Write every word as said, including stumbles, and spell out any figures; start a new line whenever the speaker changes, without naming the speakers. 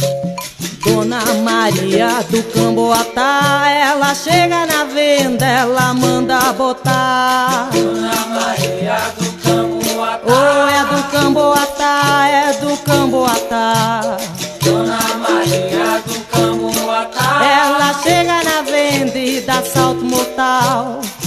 Dona Maria do Camboatá, ela chega na venda, ela manda botar.
Dona Maria do Camboatá,
oh, é do Camboatá, é do Camboatá.
Dona Maria do Camboatá,
ela chega na venda e dá salto mortal.